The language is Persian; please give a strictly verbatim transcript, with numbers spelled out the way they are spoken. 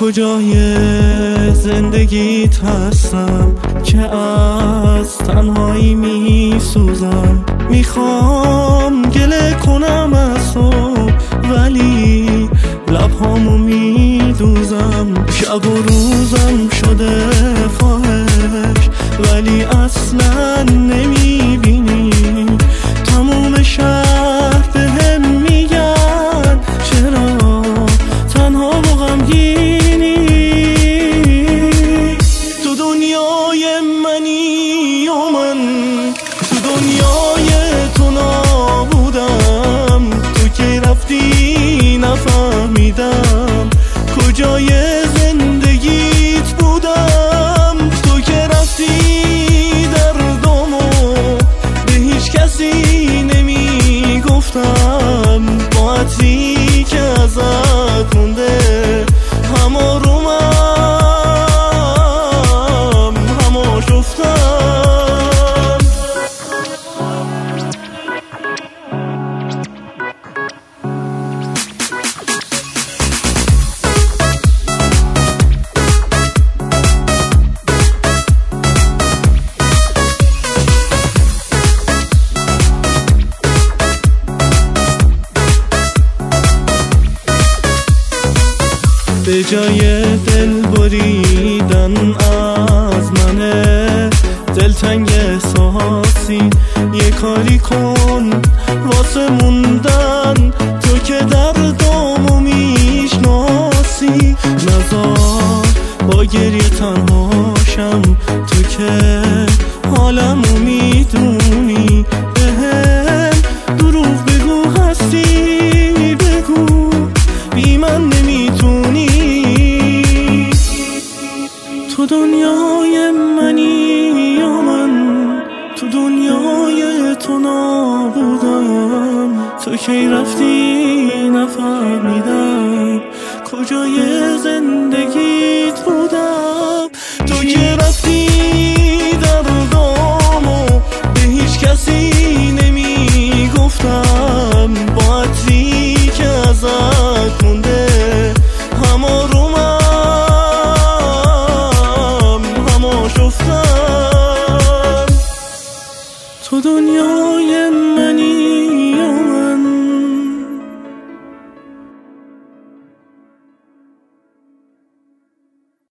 کجای زندگیت هستم که از تنهایی می سوزم. میخوام گله کنم از تو ولی لبهامو می دوزم. شب و روزم شده فاحش ولی اصلا نمی بینی. تموم شهر بهم میگن چرا تنها و غمگینی. تو دنیای منی و من تو دنیای تو نبودم. تو که رفتی نفهمیدم کجای زندگیت بودم. تو که رفتی دردامو به هیچ کسی نمی گفتم. با عطری که ازت مونده همه رومم همه شفتم. به جای دل بریدن از منه دلتنگ احساسی یه کاری کن واسه موندن. تو که دردامو میشناسی نذار با گریه تنهاشم. تو که حالمو میدونی بهم دروغ بگو هستی بگو بی من نمیتونی. تو دنیای منی یا من تو دنیای تو نبودم. تو کی رفتی نفهمیدم کجای زندگیت بودم. تو که رفتی دردامو به هیچ کسی نمی گفتم. با عطری که ازت مونده همه رومم همه شفتم. تو دنیای